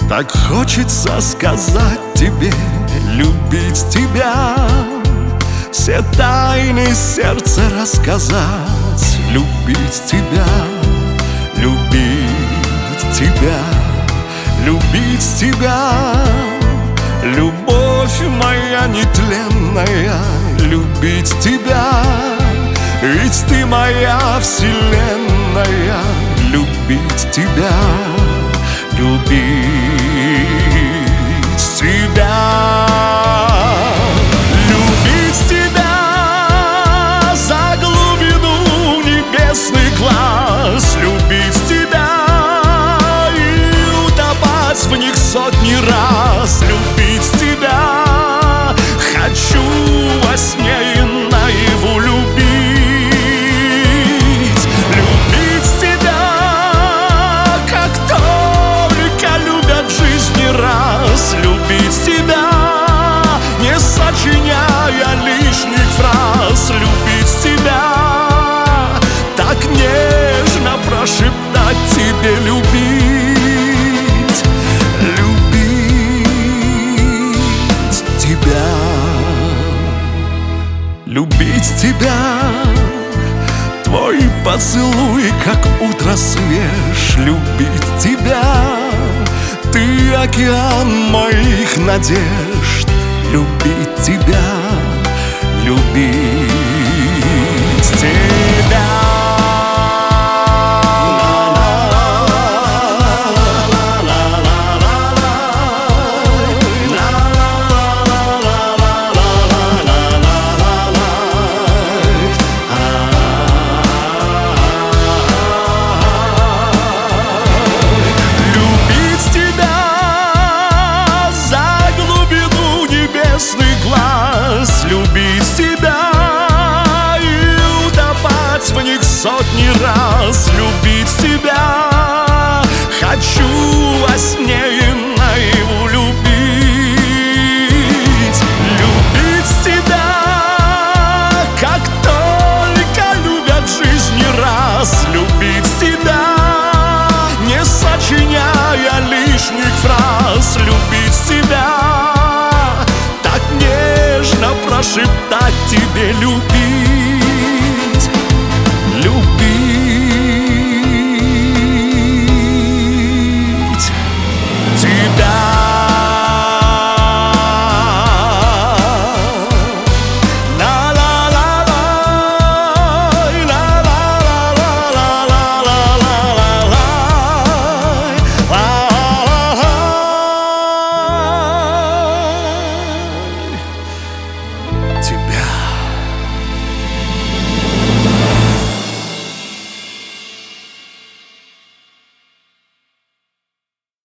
Так хочется сказать тебе, любить тебя, все тайны сердца рассказать, любить тебя, любить тебя, любить тебя. Любовь моя нетленная, любить тебя, ведь ты моя вселенная, любить тебя, любить тебя. Любить тебя за глубину небесный глаз, любить тебя и утопать в них сотни раз, любить тебя хочу во сне и наяву любить. Любить тебя, как только любят в жизни раз, любить тебя, не сочиняя лишних фраз, любить тебя, так нежно прошептать тебе любить, любить тебя, любить тебя. Твой поцелуй, как утро свеж, любить тебя. Ты океан моих надежд, любить тебя, любить